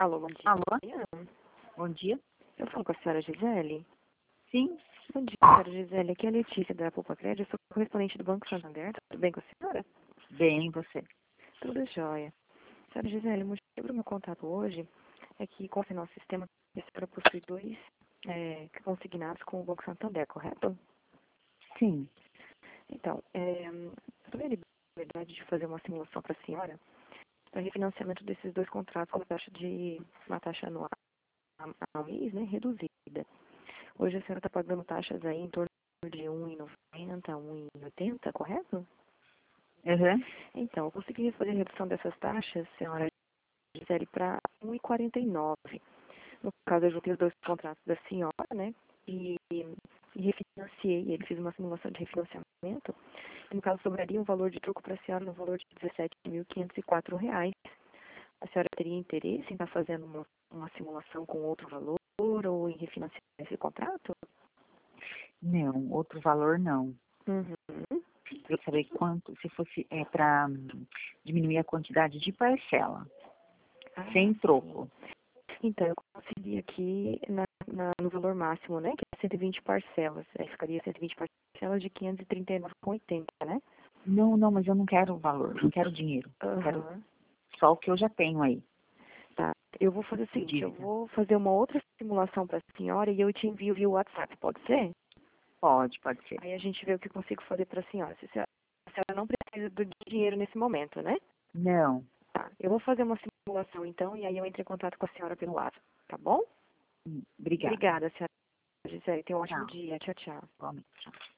Alô, bom Alô, dia. bom dia. Eu falo com a senhora Gisele. Sim, Bom dia, senhora Gisele. Aqui é a Letícia da Poupa Crédito. Eu sou correspondente do Banco Santander. Tudo bem com a senhora? bem, você. Tudo jóia. Senhora Gisele, o motivo do meu contato hoje é que, com o nosso sistema, a senhora possui dois consignados com o Banco Santander, correto? Sim. Então, eu tomei a liberdade de fazer uma simulação para a senhora para refinanciamento desses dois contratos com uma taxa anual ao mês, né, reduzida. Hoje a senhora está pagando taxas aí em torno de R$ 1,90, R$ 1,80, correto? Uhum. Então, eu consegui fazer a redução dessas taxas, senhora Gisele, para R$ 1,49. No caso, eu juntei os dois contratos da senhora, né? E refinanciei, ele fiz uma simulação de refinanciamento. E, no caso, sobraria um valor de troco para a senhora no valor de R$ 17.504. A senhora teria interesse em estar fazendo uma simulação com outro valor ou em refinanciar esse contrato? Não, outro valor não. Uhum. Eu saber quanto, se fosse para diminuir a quantidade de parcela, sem troco. Então, eu consegui aqui no valor máximo, né? Que é 120 parcelas. Aí ficaria 120 parcelas de 539,80, né? Não, não, mas eu não quero o valor, não quero dinheiro. Quero Aham. só o que eu já tenho aí. Tá. Eu vou fazer o seguinte, eu Dívida. vou fazer uma outra simulação para a senhora e eu te envio via WhatsApp, pode ser? Pode ser. Aí a gente vê o que eu consigo fazer para a senhora. Se a senhora não precisa do dinheiro nesse momento, né? Não. Tá. Eu vou fazer uma simulação então e aí eu entro em contato com a senhora pelo WhatsApp, tá bom? Obrigada. Obrigada, senhora Gisele. Tenha um ótimo Tchau. dia. Tchau, tchau. Igualmente. Tchau.